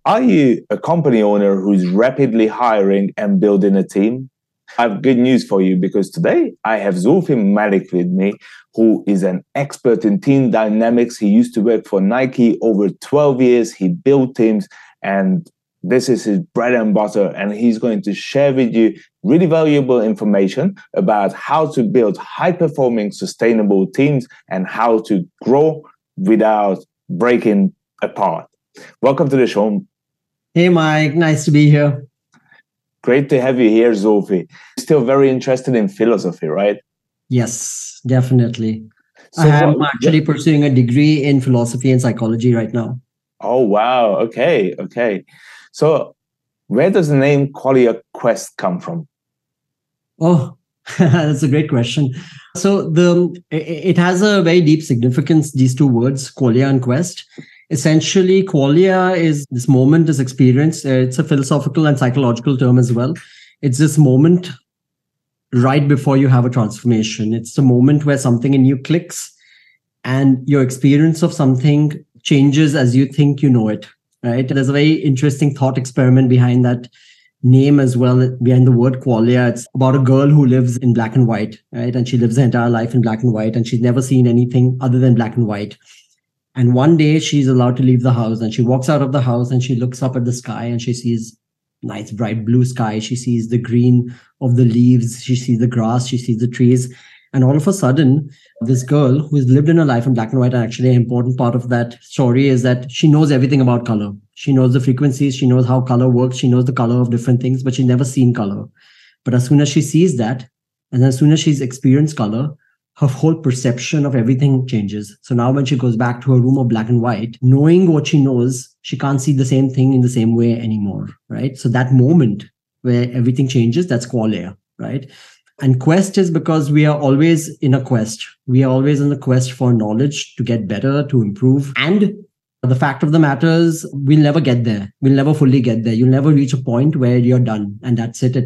Are you a company owner who's rapidly hiring and building a team? I have good news for you because today I have Zulfi Malik with me, who is an expert in team dynamics. He used to work for Nike over 12 years. He built teams, and this is his bread and butter. And he's going to share with you really valuable information about how to build high-performing, sustainable teams and how to grow without breaking apart. Welcome to the show. Hey, Mike. Nice to be here. Great to have you here, Zulfi. Still very interested in philosophy, right? Yes, definitely. So I'm actually pursuing a degree in philosophy and psychology right now. Oh, wow. Okay. So where does the name Qualia Quest come from? Oh, that's a great question. So it has a very deep significance, these two words, qualia and quest. Essentially, qualia is this moment, this experience. It's a philosophical and psychological term as well. It's this moment right before you have a transformation. It's the moment where something in you clicks and your experience of something changes as you think you know it, right? There's a very interesting thought experiment behind that name as well, behind the word qualia. It's about a girl who lives in black and white, right? And she lives her entire life in black and white, and she's never seen anything other than black and white. And one day she's allowed to leave the house, and she walks out of the house and she looks up at the sky and she sees nice bright blue sky. She sees the green of the leaves. She sees the grass. She sees the trees. And all of a sudden, this girl who has lived in her life in black and white, and actually an important part of that story is that she knows everything about color. She knows the frequencies. She knows how color works. She knows the color of different things, but she's never seen color. But as soon as she sees that, and as soon as she's experienced color, her whole perception of everything changes. So now when she goes back to her room of black and white, knowing what she knows, she can't see the same thing in the same way anymore, right? So that moment where everything changes, that's qualia, right? And quest is because we are always in a quest. We are always in a quest for knowledge, to get better, to improve. And the fact of the matter is, we'll never get there. We'll never fully get there. You'll never reach a point where you're done and that's it.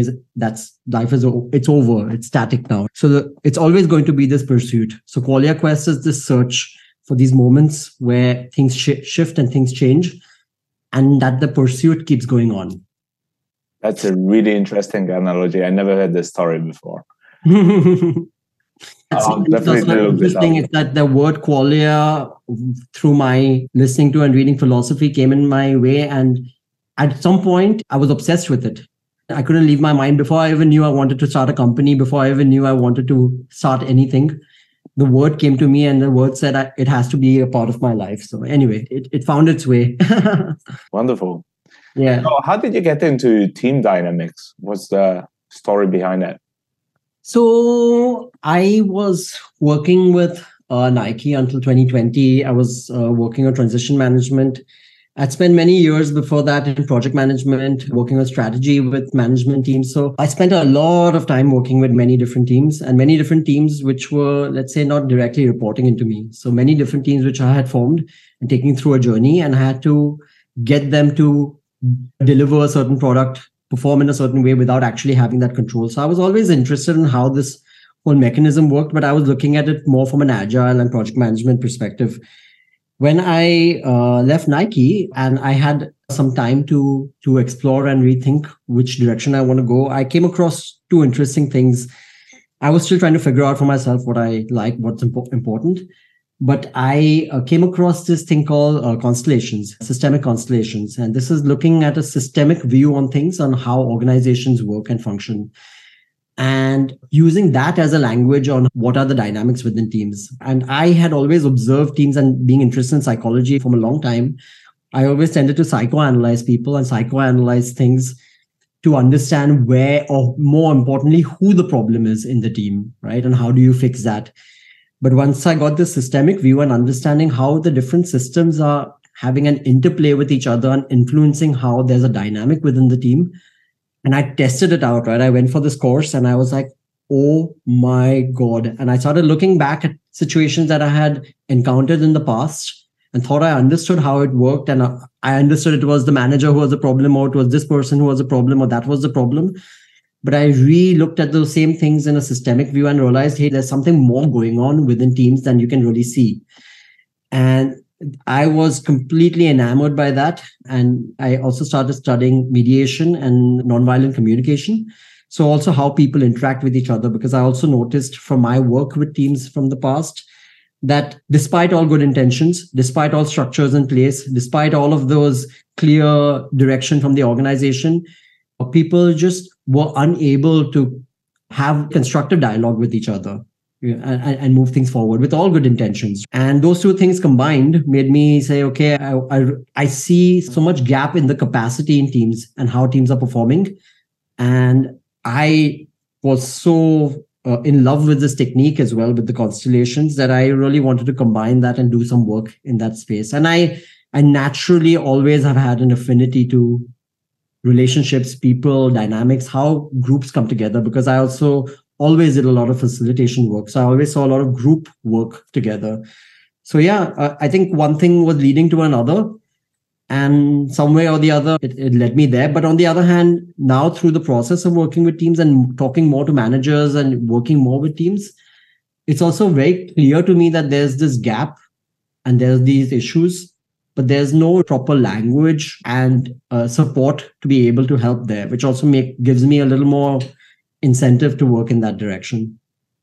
Life is it's over. It's static now. So it's always going to be this pursuit. So Qualia Quest is this search for these moments where things shift and things change, and that the pursuit keeps going on. That's a really interesting analogy. I never heard this story before. Interesting is that the word qualia, through my listening to and reading philosophy, came in my way, and at some point I was obsessed with it. I couldn't leave my mind. Before I even knew I wanted to start a company, before I even knew I wanted to start anything, the word came to me, and the word said it has to be a part of my life. So anyway, it found its way. Wonderful. Yeah. So how did you get into team dynamics? What's the story behind that? So I was working with Nike until 2020. I was working on transition management. I'd spent many years before that in project management, working on strategy with management teams. So I spent a lot of time working with many different teams, and many different teams which were, let's say, not directly reporting into me. So many different teams which I had formed and taken through a journey, and I had to get them to deliver a certain product, perform in a certain way without actually having that control. So I was always interested in how this whole mechanism worked, but I was looking at it more from an agile and project management perspective. When I left Nike and I had some time to explore and rethink which direction I want to go, I came across two interesting things. I was still trying to figure out for myself what I like, what's important. But I came across this thing called constellations, systemic constellations. And this is looking at a systemic view on things, on how organizations work and function, and using that as a language on what are the dynamics within teams. And I had always observed teams, and being interested in psychology from a long time, I always tended to psychoanalyze people and psychoanalyze things to understand where, or more importantly, who the problem is in the team, right? And how do you fix that? But once I got this systemic view and understanding how the different systems are having an interplay with each other and influencing how there's a dynamic within the team, and I tested it out, right? I went for this course and I was like, oh my God. And I started looking back at situations that I had encountered in the past and thought I understood how it worked. And I understood it was the manager who was the problem, or it was this person who was the problem, or that was the problem. But I re-looked at those same things in a systemic view and realized, hey, there's something more going on within teams than you can really see. And I was completely enamored by that. And I also started studying mediation and nonviolent communication. So also how people interact with each other, because I also noticed from my work with teams from the past that despite all good intentions, despite all structures in place, despite all of those clear direction from the organization, people just were unable to have constructive dialogue with each other. Yeah, and move things forward with all good intentions. And those two things combined made me say, okay, I see so much gap in the capacity in teams and how teams are performing. And I was so in love with this technique as well, with the constellations, that I really wanted to combine that and do some work in that space. And I naturally always have had an affinity to relationships, people, dynamics, how groups come together, because I also always did a lot of facilitation work. So I always saw a lot of group work together. So yeah, I think one thing was leading to another, and some way or the other, it led me there. But on the other hand, now through the process of working with teams and talking more to managers and working more with teams, it's also very clear to me that there's this gap and there's these issues, but there's no proper language and support to be able to help there, which also gives me a little more incentive to work in that direction.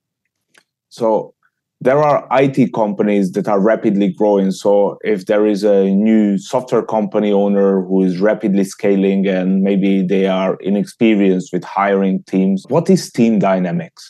So there are IT companies that are rapidly growing. So if there is a new software company owner who is rapidly scaling and maybe they are inexperienced with hiring teams, what is team dynamics?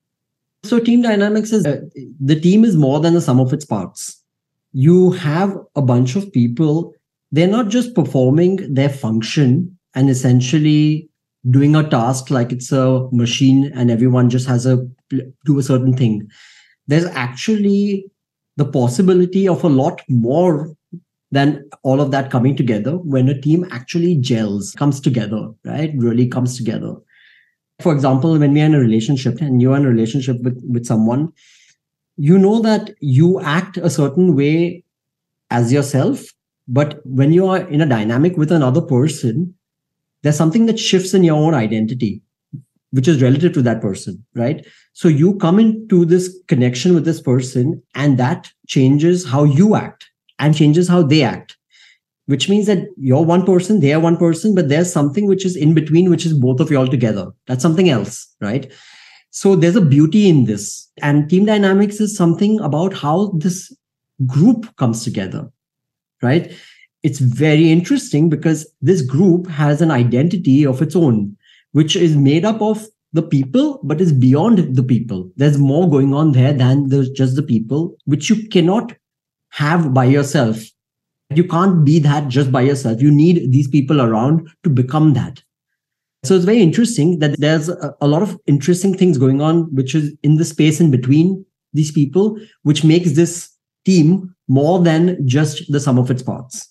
So team dynamics is the team is more than the sum of its parts. You have a bunch of people, they're not just performing their function and essentially doing a task like it's a machine and everyone just has to do a certain thing. There's actually the possibility of a lot more than all of that coming together when a team actually gels, comes together, right? Really comes together. For example, when we're in a relationship and you're in a relationship with someone, you know that you act a certain way as yourself, but when you are in a dynamic with another person, there's something that shifts in your own identity, which is relative to that person, right? So you come into this connection with this person and that changes how you act and changes how they act, which means that you're one person, they are one person, but there's something which is in between, which is both of you all together. That's something else, right? So there's a beauty in this. And team dynamics is something about how this group comes together, right? It's very interesting because this group has an identity of its own, which is made up of the people, but is beyond the people. There's more going on there than just the people, which you cannot have by yourself. You can't be that just by yourself. You need these people around to become that. So it's very interesting that there's a lot of interesting things going on, which is in the space in between these people, which makes this team more than just the sum of its parts.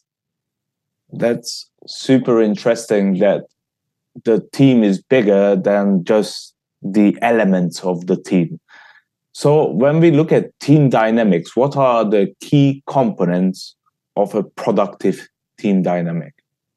That's super interesting that the team is bigger than just the elements of the team. So when we look at team dynamics, what are the key components of a productive team dynamic?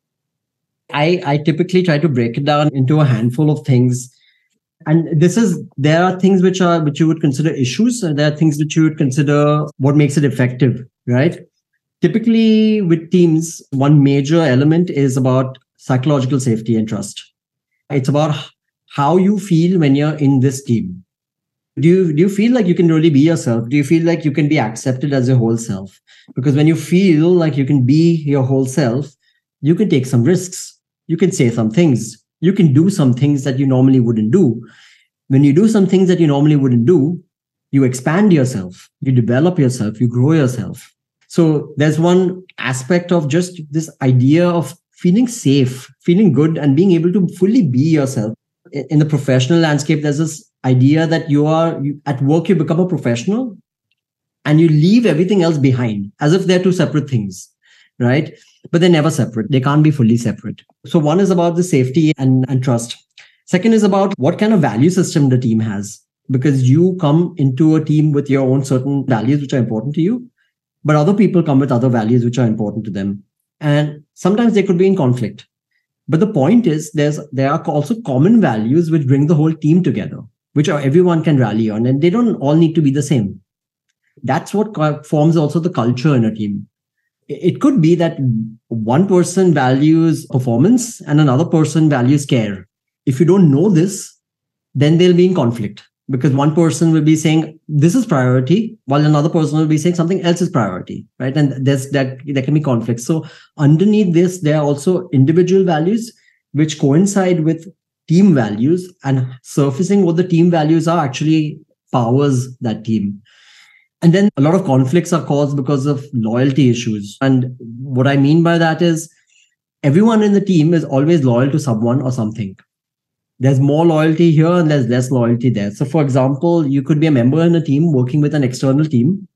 I typically try to break it down into a handful of things. And there are things which you would consider issues, and there are things which you would consider what makes it effective, right? Typically with teams, one major element is about psychological safety and trust. It's about how you feel when you're in this team. Do you feel like you can really be yourself? Do you feel like you can be accepted as your whole self? Because when you feel like you can be your whole self, you can take some risks. You can say some things. You can do some things that you normally wouldn't do. When you do some things that you normally wouldn't do, you expand yourself, you develop yourself, you grow yourself. So there's one aspect of just this idea of feeling safe, feeling good, and being able to fully be yourself. In the professional landscape, there's this idea that at work, you become a professional and you leave everything else behind as if they're two separate things, right? But they're never separate. They can't be fully separate. So one is about the safety and trust. Second is about what kind of value system the team has, because you come into a team with your own certain values, which are important to you, but other people come with other values, which are important to them. And sometimes they could be in conflict. But the point is there are also common values which bring the whole team together, which everyone can rally on, and they don't all need to be the same. That's what forms also the culture in a team. it could be that one person values performance and another person values care. If you don't know this, then they'll be in conflict, because one person will be saying this is priority while another person will be saying something else is priority, right? And there can be conflict. So underneath this, there are also individual values which coincide with team values, and surfacing what the team values are actually powers that team. And then a lot of conflicts are caused because of loyalty issues. And what I mean by that is everyone in the team is always loyal to someone or something. There's more loyalty here and there's less loyalty there. So, for example, you could be a member in a team working with an external team.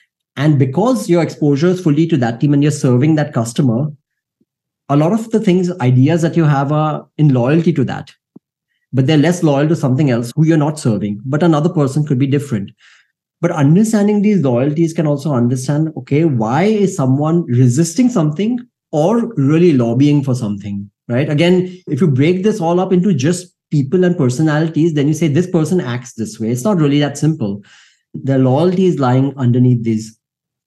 And because your exposure is fully to that team and you're serving that customer, a lot of the things, ideas that you have are in loyalty to that. But they're less loyal to something else who you're not serving. But another person could be different. But understanding these loyalties can also understand, okay, why is someone resisting something or really lobbying for something, right? Again, if you break this all up into just people and personalities, then you say this person acts this way. It's not really that simple. The loyalty is lying underneath these.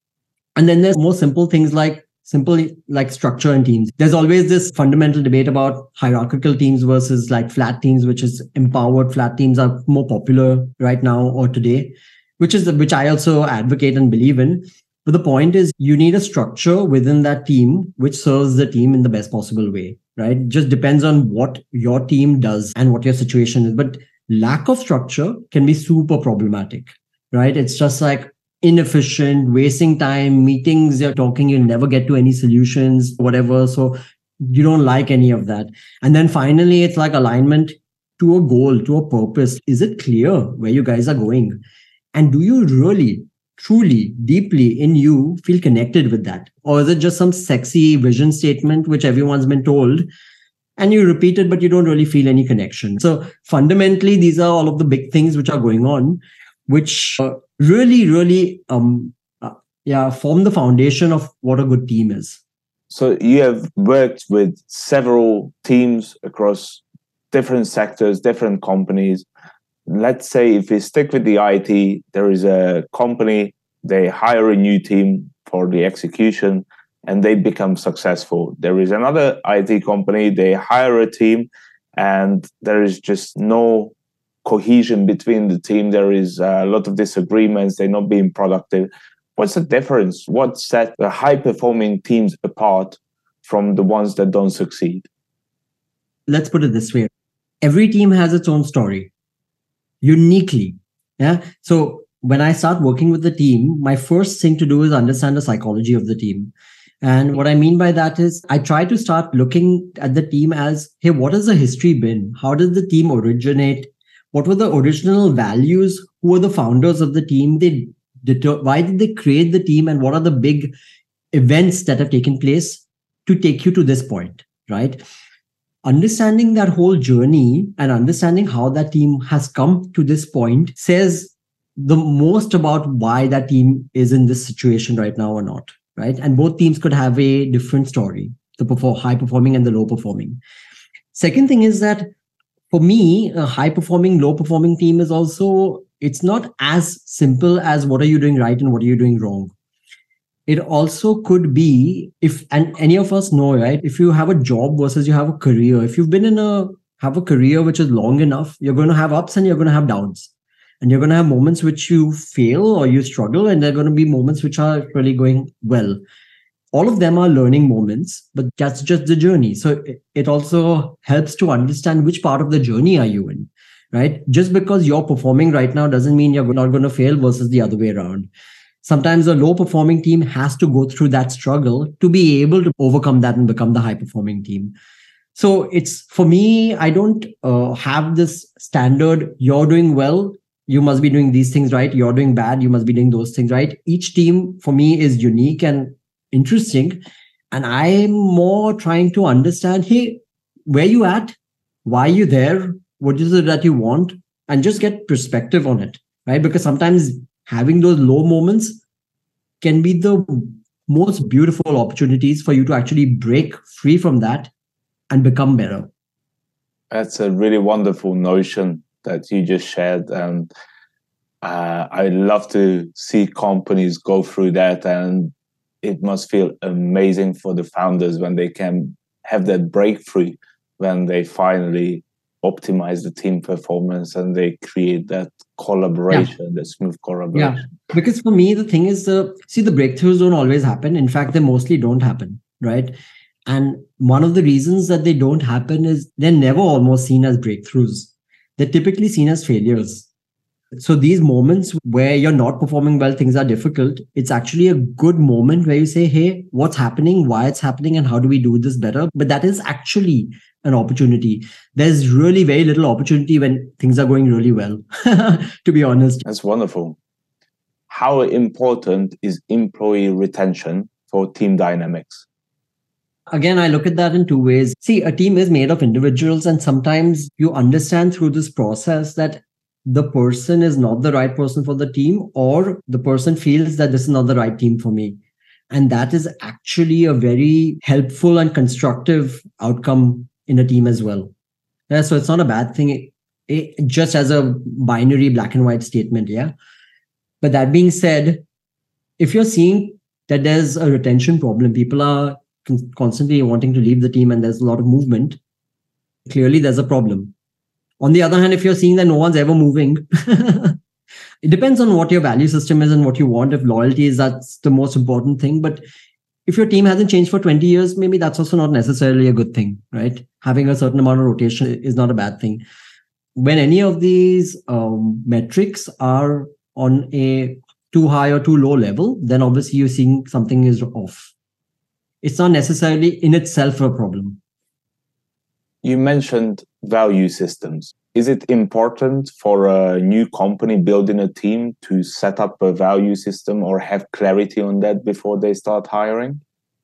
And then there's more simple things like structure in teams. There's always this fundamental debate about hierarchical teams versus like flat teams, which is empowered. Flat teams are more popular right now or today, which I also advocate and believe in. But the point is you need a structure within that team which serves the team in the best possible way, right? It just depends on what your team does and what your situation is. But lack of structure can be super problematic, right? It's just like inefficient, wasting time, meetings, you're talking, you'll never get to any solutions, whatever. So you don't like any of that. And then finally, it's like alignment to a goal, to a purpose. Is it clear where you guys are going? And do you really, truly, deeply in you feel connected with that? Or is it just some sexy vision statement which everyone's been told and you repeat it, but you don't really feel any connection? So fundamentally, these are all of the big things which are going on, which really form the foundation of what a good team is. So you have worked with several teams across different sectors, different companies. Let's say if we stick with the IT, there is a company, they hire a new team for the execution and they become successful. There is another IT company, they hire a team and there is just no cohesion between the team. There is a lot of disagreements, they're not being productive. What's the difference? What sets the high-performing teams apart from the ones that don't succeed? Let's put it this way. Every team has its own story. Uniquely. Yeah. So when I start working with the team, my first thing to do is understand the psychology of the team. And what I mean by that is I try to start looking at the team as, hey, what has the history been? How did the team originate? What were the original values? Who were the founders of the team? Why did they create the team? And what are the big events that have taken place to take you to this point, right? Understanding that whole journey and understanding how that team has come to this point says the most about why that team is in this situation right now or not, right? And both teams could have a different story, the high performing and the low performing. Second thing is that for me, a high performing, low performing team is also, it's not as simple as what are you doing right and what are you doing wrong. It also could be and any of us know, right? If you have a job versus you have a career, if you've been have a career which is long enough, you're going to have ups and you're going to have downs. And you're going to have moments which you fail or you struggle, and there are going to be moments which are really going well. All of them are learning moments, but that's just the journey. So it also helps to understand which part of the journey are you in, right? Just because you're performing right now doesn't mean you're not going to fail versus the other way around. Sometimes a low performing team has to go through that struggle to be able to overcome that and become the high performing team. So it's, for me, I don't have this standard, you're doing well, you must be doing these things right. You're doing bad, you must be doing those things right. Each team for me is unique and interesting. And I'm more trying to understand, hey, where you at? Why are you there? What is it that you want? And just get perspective on it, right? Because sometimes having those low moments can be the most beautiful opportunities for you to actually break free from that and become better. That's a really wonderful notion that you just shared. And I love to see companies go through that and it must feel amazing for the founders when they can have that breakthrough, when they finally optimize the team performance and they create that collaboration, that smooth collaboration. Yeah. Because for me, the thing is, the breakthroughs don't always happen. In fact, they mostly don't happen, right? And one of the reasons that they don't happen is they're never almost seen as breakthroughs. They're typically seen as failures. So these moments where you're not performing well, things are difficult. It's actually a good moment where you say, hey, what's happening, why it's happening, and how do we do this better? But that is actually an opportunity. There's really very little opportunity when things are going really well, to be honest. That's wonderful. How important is employee retention for team dynamics? Again, I look at that in two ways. See, a team is made of individuals, and sometimes you understand through this process that the person is not the right person for the team, or the person feels that this is not the right team for me. And that is actually a very helpful and constructive outcome in a team as well. Yeah, so it's not a bad thing, just as a binary black and white statement. Yeah. But that being said, if you're seeing that there's a retention problem, people are constantly wanting to leave the team and there's a lot of movement, clearly there's a problem. On the other hand, if you're seeing that no one's ever moving, it depends on what your value system is and what you want. If loyalty is, that's the most important thing. But if your team hasn't changed for 20 years, maybe that's also not necessarily a good thing, right? Having a certain amount of rotation is not a bad thing. When any of these metrics are on a too high or too low level, then obviously you're seeing something is off. It's not necessarily in itself a problem. You mentioned value systems. Is it important for a new company building a team to set up a value system or have clarity on that before they start hiring?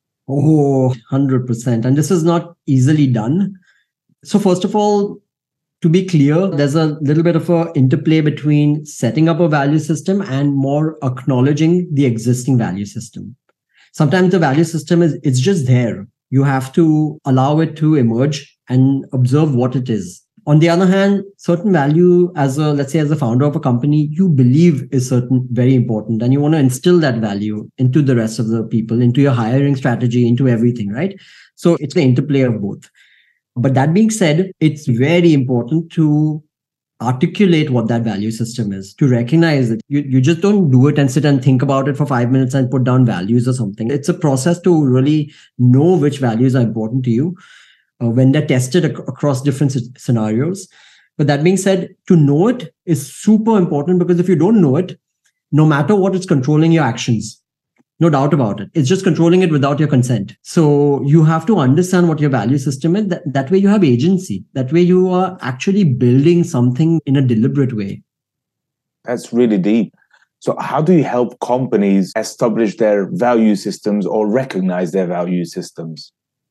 Oh, 100%. And this is not easily done. So first of all, to be clear, there's a little bit of an interplay between setting up a value system and more acknowledging the existing value system. Sometimes the value system it's just there. You have to allow it to emerge and observe what it is. On the other hand, certain value let's say as a founder of a company, you believe is very important, and you want to instill that value into the rest of the people, into your hiring strategy, into everything, right? So it's the interplay of both. But that being said, it's very important to articulate what that value system is, to recognize that you just don't do it and sit and think about it for 5 minutes and put down values or something. It's a process to really know which values are important to you when they're tested across different scenarios. But that being said, to know it is super important, because if you don't know it, no matter what, it's controlling your actions. No doubt about it. It's just controlling it without your consent. So you have to understand what your value system is. That way you have agency. That way you are actually building something in a deliberate way. That's really deep. So how do you help companies establish their value systems or recognize their value systems?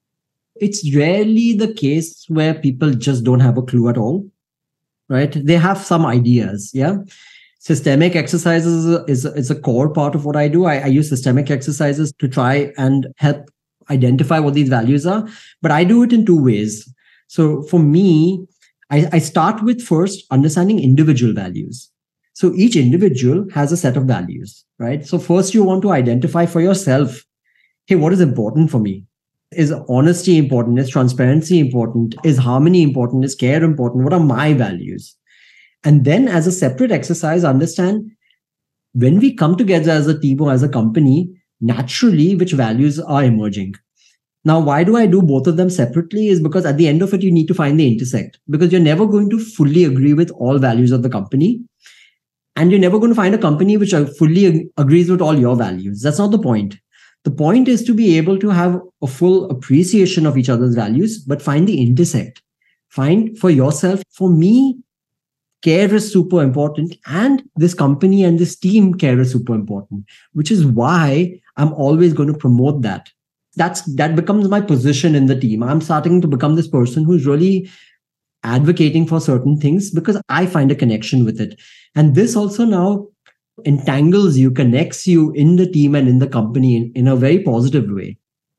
It's rarely the case where people just don't have a clue at all, right? They have some ideas. Yeah. Systemic exercises is a core part of what I do. I use systemic exercises to try and help identify what these values are, but I do it in two ways. So for me, I start with first understanding individual values. So each individual has a set of values, right? So first you want to identify for yourself, hey, what is important for me? Is honesty important? Is transparency important? Is harmony important? Is care important? What are my values? And then as a separate exercise, understand when we come together as a team or as a company, naturally, which values are emerging. Now, why do I do both of them separately? Is because at the end of it, you need to find the intersect, because you're never going to fully agree with all values of the company. And you're never going to find a company which fully agrees with all your values. That's not the point. The point is to be able to have a full appreciation of each other's values, but find the intersect. Find for yourself. For me, care is super important, and this company and this team care is super important, which is why I'm always going to promote that. That becomes my position in the team. I'm starting to become this person who's really advocating for certain things because I find a connection with it. And this also now entangles you, connects you in the team and in the company in a very positive way.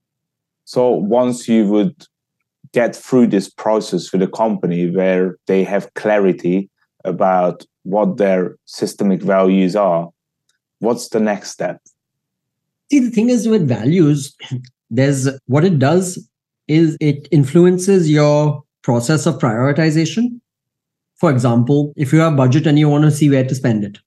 So once you would get through this process with the company where they have clarity about what their systemic values are, what's the next step? See, the thing is with values, there's what it does is it influences your process of prioritization. For example, if you have budget and you want to see where to spend it,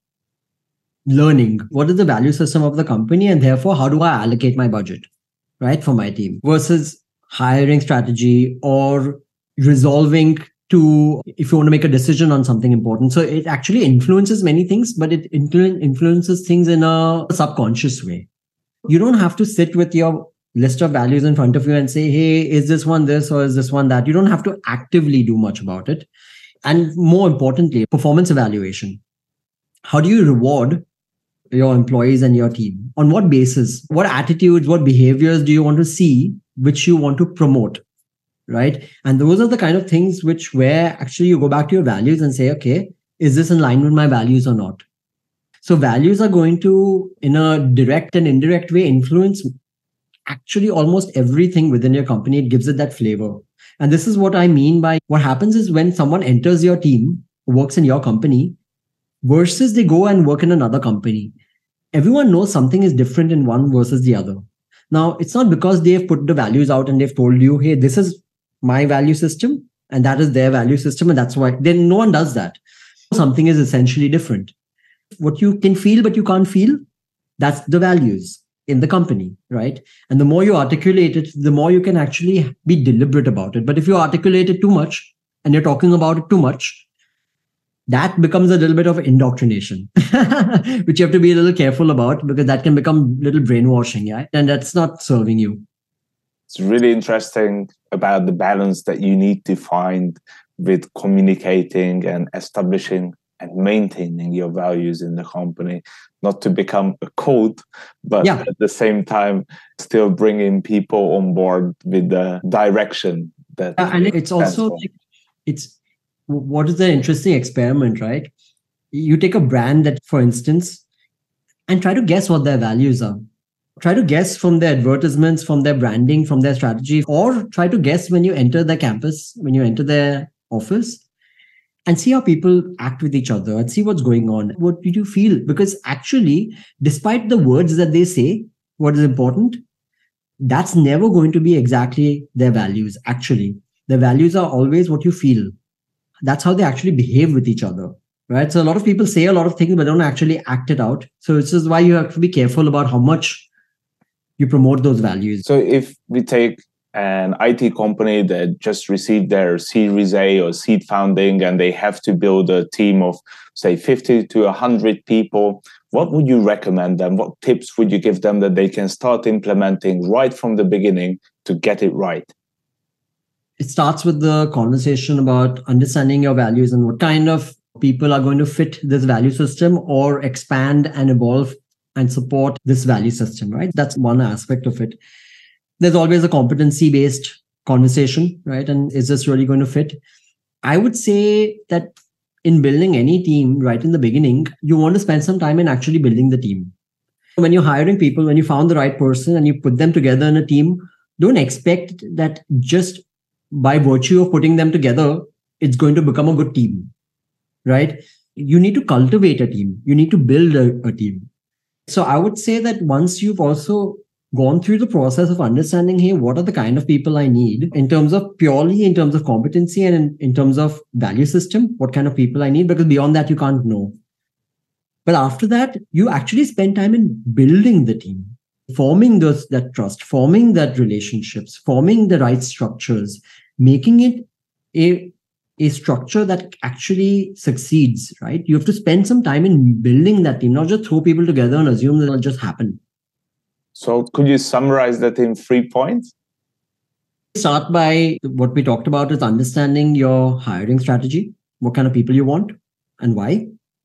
learning what is the value system of the company and therefore how do I allocate my budget, right, for my team versus hiring strategy or resolving to if you want to make a decision on something important. So it actually influences many things, but it influences things in a subconscious way. You don't have to sit with your list of values in front of you and say, hey, is this one this or is this one that? You don't have to actively do much about it. And more importantly, performance evaluation. How do you reward your employees and your team? On what basis? What attitudes, what behaviors do you want to see, which you want to promote? Right. And those are the kind of things which where actually you go back to your values and say, okay, is this in line with my values or not? So values are going to, in a direct and indirect way, influence actually almost everything within your company. It gives it that flavor. And this is what I mean by what happens is when someone enters your team, works in your company, versus they go and work in another company. Everyone knows something is different in one versus the other. Now, it's not because they have put the values out and they've told you, hey, this is my value system and that is their value system. And that's why then no one does that. Something is essentially different. What you can feel, but you can't feel, that's the values in the company, right? And the more you articulate it, the more you can actually be deliberate about it. But if you articulate it too much and you're talking about it too much, that becomes a little bit of indoctrination, which you have to be a little careful about because that can become a little brainwashing, yeah? And that's not serving you. It's really interesting about the balance that you need to find with communicating and establishing and maintaining your values in the company, not to become a cult, but at the same time, still bringing people on board with the direction that. And it's also, what is the interesting experiment, right? You take a brand that, for instance, and try to guess what their values are. Try to guess from their advertisements, from their branding, from their strategy, or try to guess when you enter their campus, when you enter their office, and see how people act with each other and see what's going on. What did you feel? Because actually, despite the words that they say, what is important, that's never going to be exactly their values. Actually, their values are always what you feel. That's how they actually behave with each other, right? So a lot of people say a lot of things, but don't actually act it out. So this is why you have to be careful about how much you promote those values. So if we take an IT company that just received their Series A or seed funding and they have to build a team of, say, 50 to 100 people, what would you recommend them? What tips would you give them that they can start implementing right from the beginning to get it right? It starts with the conversation about understanding your values and what kind of people are going to fit this value system or expand and evolve and support this value system, right? That's one aspect of it. There's always a competency-based conversation, right? And is this really going to fit? I would say that in building any team, right in the beginning, you want to spend some time in actually building the team. When you're hiring people, when you found the right person and you put them together in a team, don't expect that just by virtue of putting them together, it's going to become a good team, right? You need to cultivate a team. You need to build a team. So I would say that once you've also gone through the process of understanding, hey, what are the kind of people I need in terms of purely in terms of competency and in terms of value system, what kind of people I need, because beyond that, you can't know. But after that, you actually spend time in building the team, forming that trust, forming that relationships, forming the right structures, making it a structure that actually succeeds, right? You have to spend some time in building that team, not just throw people together and assume that it'll just happen. So could you summarize that in 3 points? Start by what we talked about is understanding your hiring strategy, what kind of people you want and why.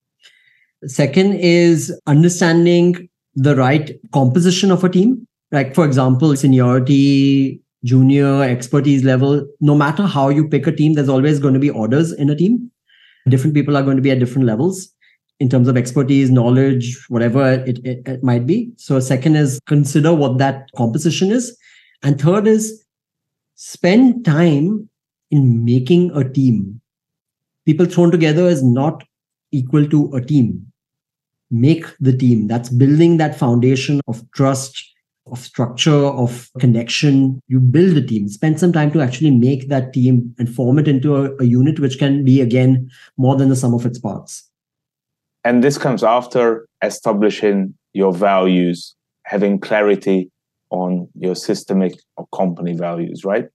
Second is understanding the right composition of a team. Like, for example, seniority, junior, expertise level. No matter how you pick a team, there's always going to be orders in a team. Different people are going to be at different levels in terms of expertise, knowledge, whatever it might be. So second is consider what that composition is. And third is spend time in making a team. People thrown together is not equal to a team. make the team. That's building that foundation of trust, of structure, of connection. You build a team, spend some time to actually make that team and form it into a unit which can be, again, more than the sum of its parts. And this comes after establishing your values, having clarity on your systemic or company values, right?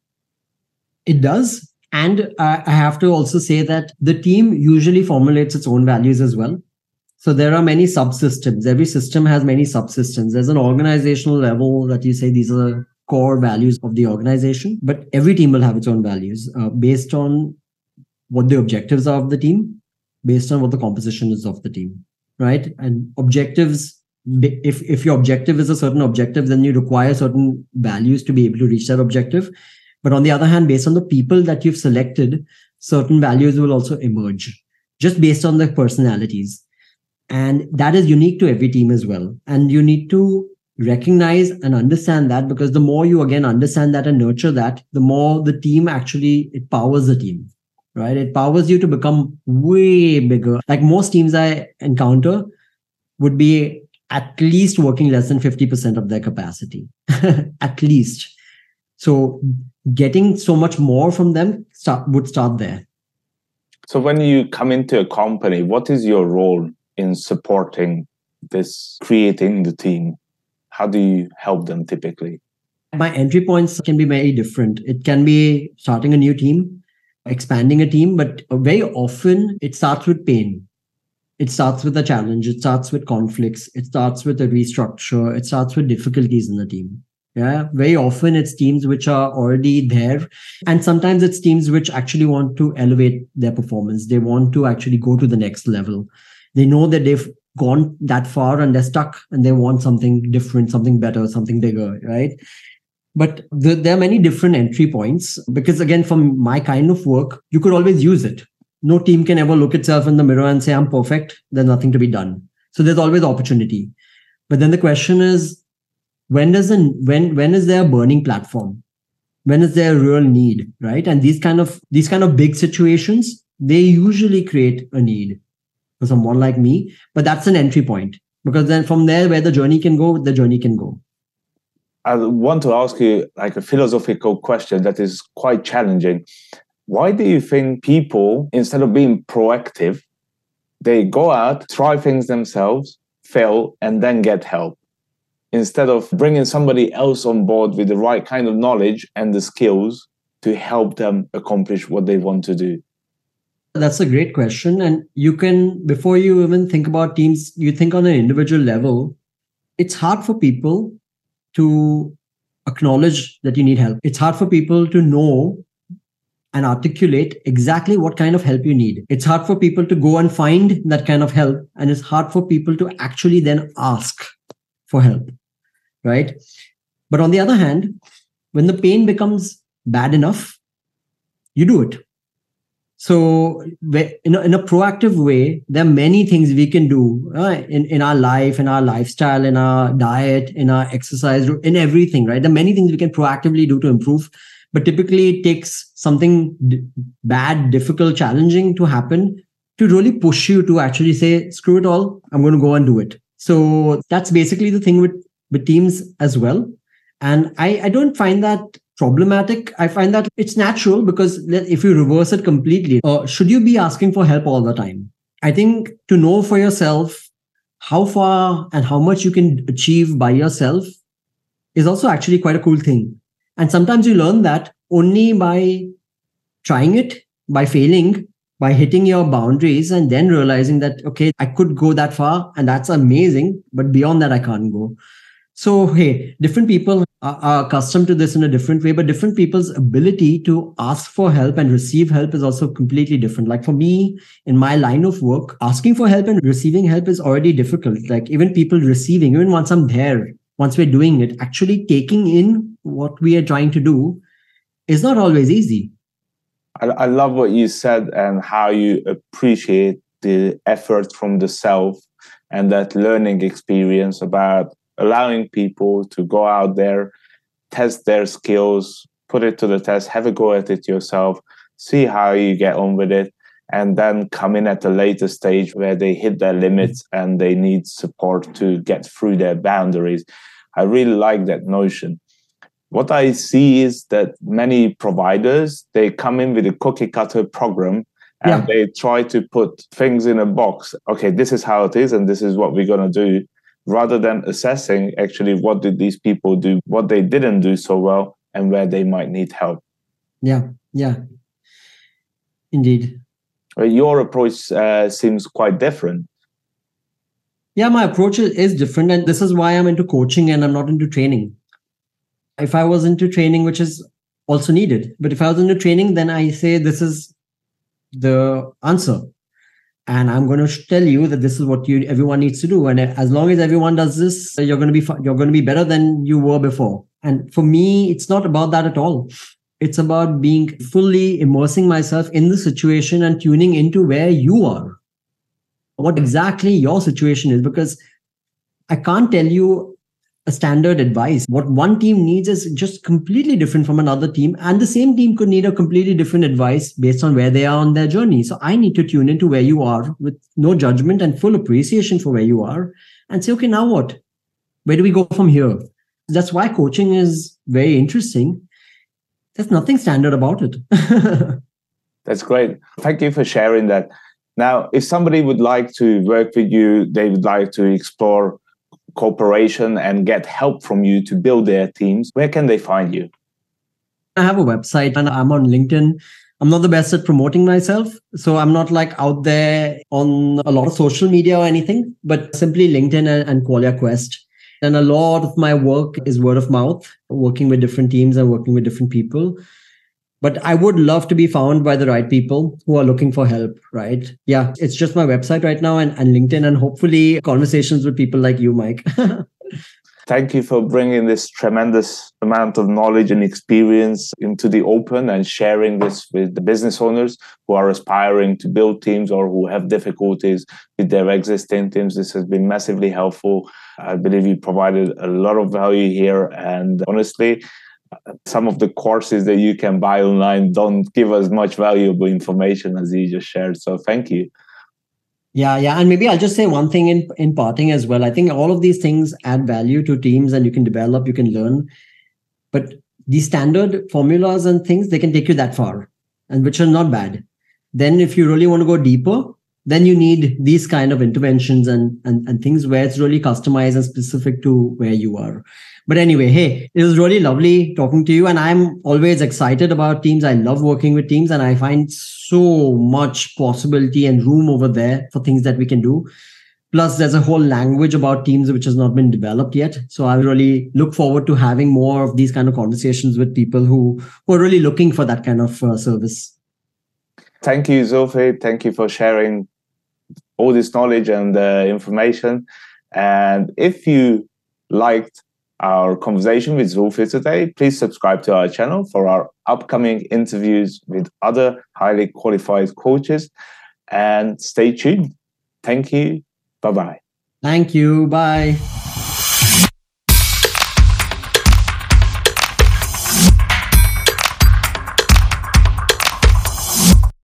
It does. And I have to also say that the team usually formulates its own values as well. So there are many subsystems. Every system has many subsystems. There's an organizational level that you say these are core values of the organization, but every team will have its own values based on what the objectives are of the team, based on what the composition is of the team, right? And objectives, if your objective is a certain objective, then you require certain values to be able to reach that objective. But on the other hand, based on the people that you've selected, certain values will also emerge just based on their personalities. And that is unique to every team as well. And you need to recognize and understand that, because the more you again understand that and nurture that, the more the team actually, it powers the team, right? It powers you to become way bigger. Like most teams I encounter would be at least working less than 50% of their capacity, at least. So getting so much more from them would start there. So when you come into a company, what is your role in supporting this, creating the team? How do you help them typically? My entry points can be very different. It can be starting a new team, expanding a team, but very often it starts with pain. It starts with a challenge. It starts with conflicts. It starts with a restructure. It starts with difficulties in the team. Yeah, very often it's teams which are already there. And sometimes it's teams which actually want to elevate their performance. They want to actually go to the next level. They know that they've gone that far and they're stuck and they want something different, something better, something bigger, right? But there are many different entry points because, again, from my kind of work, you could always use it. No team can ever look itself in the mirror and say, I'm perfect. There's nothing to be done. So there's always opportunity. But then the question is, when is there a burning platform? When is there a real need, right? And these kind of big situations, they usually create a need for someone like me. But that's an entry point, because then from there, where the journey can go, the journey can go. I want to ask you like a philosophical question that is quite challenging. Why do you think people, instead of being proactive, they go out, try things themselves, fail, and then get help, instead of bringing somebody else on board with the right kind of knowledge and the skills to help them accomplish what they want to do? That's a great question. And you can, before you even think about teams, you think on an individual level. It's hard for people to acknowledge that you need help. It's hard for people to know and articulate exactly what kind of help you need. It's hard for people to go and find that kind of help. And it's hard for people to actually then ask for help, right? But on the other hand, when the pain becomes bad enough, you do it. So in a proactive way, there are many things we can do in our life, in our lifestyle, in our diet, in our exercise, in everything, right? There are many things we can proactively do to improve. But typically it takes something bad, difficult, challenging to happen to really push you to actually say, screw it all, I'm going to go and do it. So that's basically the thing with teams as well. And I don't find that problematic. I find that it's natural, because if you reverse it completely, should you be asking for help all the time? I think to know for yourself how far and how much you can achieve by yourself is also actually quite a cool thing. And sometimes you learn that only by trying it, by failing, by hitting your boundaries, and then realizing that, okay, I could go that far and that's amazing, but beyond that, I can't go. So, hey, different people are accustomed to this in a different way, but different people's ability to ask for help and receive help is also completely different. Like for me, in my line of work, asking for help and receiving help is already difficult. Like even people receiving, even once I'm there, once we're doing it, actually taking in what we are trying to do is not always easy. I love what you said and how you appreciate the effort from the self and that learning experience about allowing people to go out there, test their skills, put it to the test, have a go at it yourself, see how you get on with it, and then come in at a later stage where they hit their limits and they need support to get through their boundaries. I really like that notion. What I see is that many providers, they come in with a cookie cutter program and they try to put things in a box. Okay, this is how it is and this is what we're going to do, rather than assessing actually what did these people do, what they didn't do so well, and where they might need help. Yeah, indeed. Your approach seems quite different. Yeah, my approach is different. And this is why I'm into coaching and I'm not into training. If I was into training, which is also needed, but if I was into training, then I say this is the answer. And I'm going to tell you that this is what everyone needs to do. And as long as everyone does this, you're going to be better than you were before. And for me, it's not about that at all. It's about being fully immersing myself in the situation and tuning into where you are, what exactly your situation is, because I can't tell you a standard advice. What one team needs is just completely different from another team. And the same team could need a completely different advice based on where they are on their journey. So I need to tune into where you are with no judgment and full appreciation for where you are and say, okay, now what? Where do we go from here? That's why coaching is very interesting. There's nothing standard about it. That's great. Thank you for sharing that. Now, if somebody would like to work with you, they would like to explore cooperation and get help from you to build their teams, where can they find you? I have a website and I'm on LinkedIn. I'm not the best at promoting myself, so I'm not like out there on a lot of social media or anything, but simply LinkedIn and Qualia Quest. And a lot of my work is word of mouth, working with different teams and working with different people. But I would love to be found by the right people who are looking for help, right? Yeah, it's just my website right now and LinkedIn, and hopefully conversations with people like you, Mike. Thank you for bringing this tremendous amount of knowledge and experience into the open and sharing this with the business owners who are aspiring to build teams or who have difficulties with their existing teams. This has been massively helpful. I believe you provided a lot of value here. And honestly, some of the courses that you can buy online don't give us much valuable information as you just shared. So thank you. Yeah. And maybe I'll just say one thing in parting as well. I think all of these things add value to teams and you can develop, you can learn. But these standard formulas and things, they can take you that far, and which are not bad. Then if you really want to go deeper, then you need these kind of interventions and things where it's really customized and specific to where you are. But anyway, hey, it was really lovely talking to you. And I'm always excited about teams. I love working with teams and I find so much possibility and room over there for things that we can do. Plus, there's a whole language about teams which has not been developed yet. So I really look forward to having more of these kind of conversations with people who are really looking for that kind of service. Thank you, Zulfi. Thank you for sharing all this knowledge and information. And if you liked our conversation with Zulfi today, please subscribe to our channel for our upcoming interviews with other highly qualified coaches and stay tuned. Thank you. Bye-bye. Thank you. Bye.